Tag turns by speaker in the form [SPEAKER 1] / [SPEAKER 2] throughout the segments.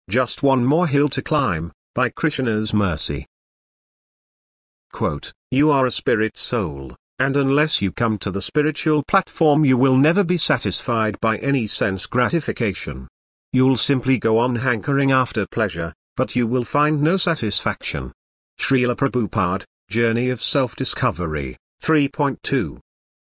[SPEAKER 1] just one more hill to climb, by Krishna's mercy. Quote, "You are a spirit soul, and unless you come to the spiritual platform you will never be satisfied by any sense gratification. You'll simply go on hankering after pleasure, but you will find no satisfaction." Srila Prabhupada, Journey of Self-Discovery, 3.2.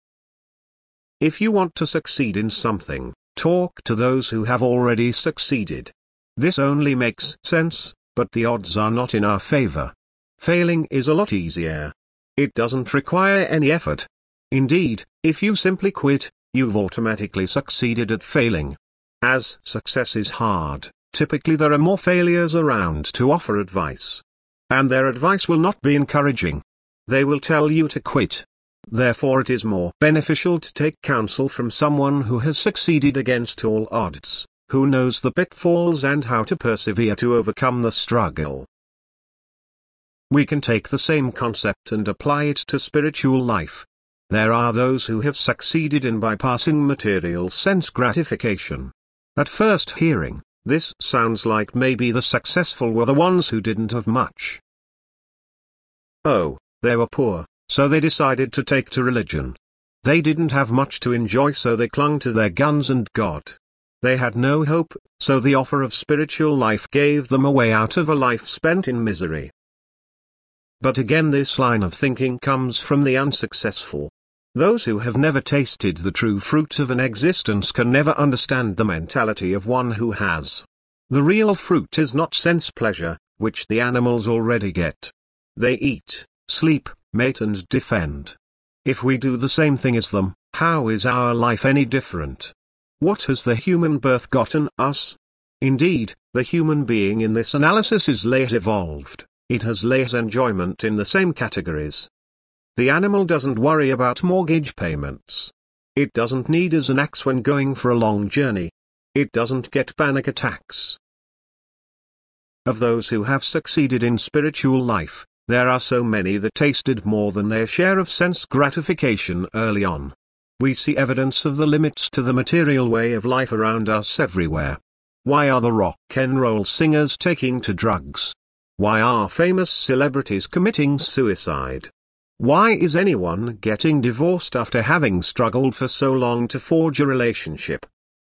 [SPEAKER 1] If you want to succeed in something, talk to those who have already succeeded. This only makes sense, but the odds are not in our favor. Failing is a lot easier. It doesn't require any effort. Indeed, if you simply quit, you've automatically succeeded at failing. As success is hard, typically there are more failures around to offer advice. And their advice will not be encouraging. They will tell you to quit. Therefore it is more beneficial to take counsel from someone who has succeeded against all odds, who knows the pitfalls and how to persevere to overcome the struggle. We can take the same concept and apply it to spiritual life. There are those who have succeeded in bypassing material sense gratification. At first hearing, this sounds like maybe the successful were the ones who didn't have much. Oh, they were poor, so they decided to take to religion. They didn't have much to enjoy, so they clung to their guns and God. They had no hope, so the offer of spiritual life gave them a way out of a life spent in misery. But again, this line of thinking comes from the unsuccessful. Those who have never tasted the true fruit of an existence can never understand the mentality of one who has. The real fruit is not sense pleasure, which the animals already get. They eat, sleep, mate and defend. If we do the same thing as them, how is our life any different? What has the human birth gotten us? Indeed, the human being in this analysis is less evolved. It has less enjoyment in the same categories. The animal doesn't worry about mortgage payments. It doesn't need as an axe when going for a long journey. It doesn't get panic attacks. Of those who have succeeded in spiritual life, there are so many that tasted more than their share of sense gratification early on. We see evidence of the limits to the material way of life around us everywhere. Why are the rock and roll singers taking to drugs? Why are famous celebrities committing suicide? Why is anyone getting divorced after having struggled for so long to forge a relationship?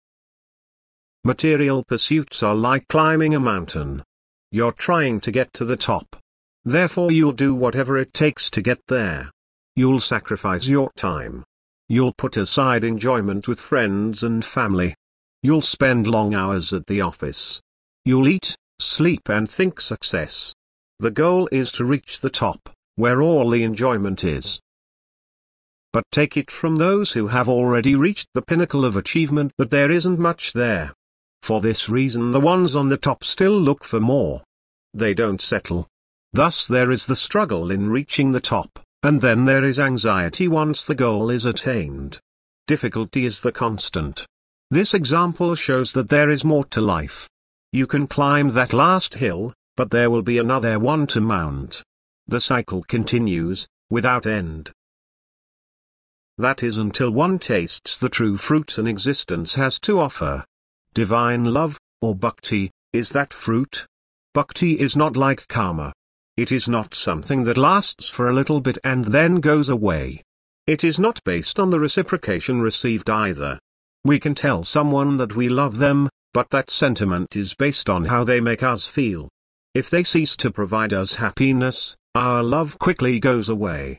[SPEAKER 1] Material pursuits are like climbing a mountain. You're trying to get to the top. Therefore you'll do whatever it takes to get there. You'll sacrifice your time. You'll put aside enjoyment with friends and family. You'll spend long hours at the office. You'll eat, sleep and think success. The goal is to reach the top, where all the enjoyment is. But take it from those who have already reached the pinnacle of achievement that there isn't much there. For this reason the ones on the top still look for more. They don't settle. Thus there is the struggle in reaching the top, and then there is anxiety once the goal is attained. Difficulty is the constant. This example shows that there is more to life. You can climb that last hill, but there will be another one to mount. The cycle continues, without end. That is until one tastes the true fruit an existence has to offer. Divine love, or bhakti, is that fruit. Bhakti is not like karma. It is not something that lasts for a little bit and then goes away. It is not based on the reciprocation received either. We can tell someone that we love them, but that sentiment is based on how they make us feel. If they cease to provide us happiness, our love quickly goes away.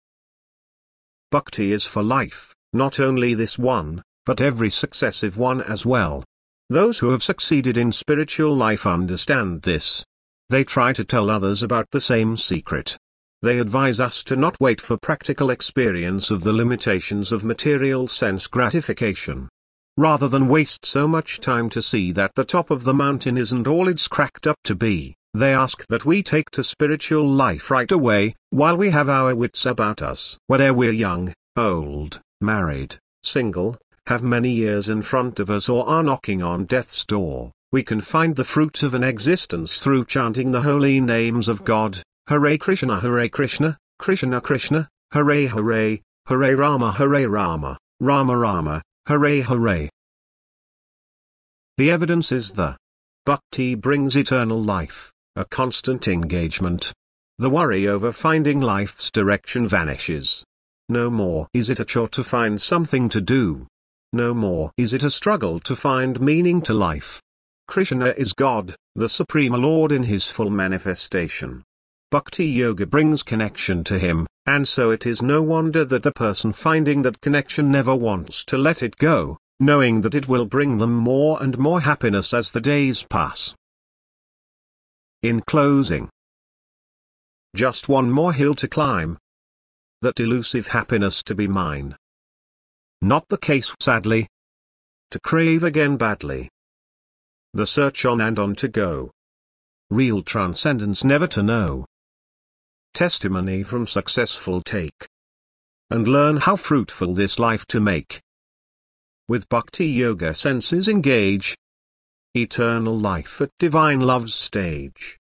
[SPEAKER 1] Bhakti is for life, not only this one, but every successive one as well. Those who have succeeded in spiritual life understand this. They try to tell others about the same secret. They advise us to not wait for practical experience of the limitations of material sense gratification. Rather than waste so much time to see that the top of the mountain isn't all it's cracked up to be, they ask that we take to spiritual life right away, while we have our wits about us. Whether we're young, old, married, single, have many years in front of us or are knocking on death's door, we can find the fruit of an existence through chanting the holy names of God, Hare Krishna, Krishna Krishna, Hare Hare, Hare Rama, Rama Rama, Hare Hare. The evidence is the Bhakti brings eternal life, a constant engagement. The worry over finding life's direction vanishes. No more is it a chore to find something to do. No more is it a struggle to find meaning to life. Krishna is God, the Supreme Lord in his full manifestation. Bhakti Yoga brings connection to him, and so it is no wonder that the person finding that connection never wants to let it go, knowing that it will bring them more and more happiness as the days pass. In closing, just one more hill to climb. That elusive happiness to be mine. Not the case sadly. To crave again badly. The search on and on to go. Real transcendence never to know. Testimony from successful take. And learn how fruitful this life to make. With Bhakti Yoga senses engage. Eternal life at divine love's stage.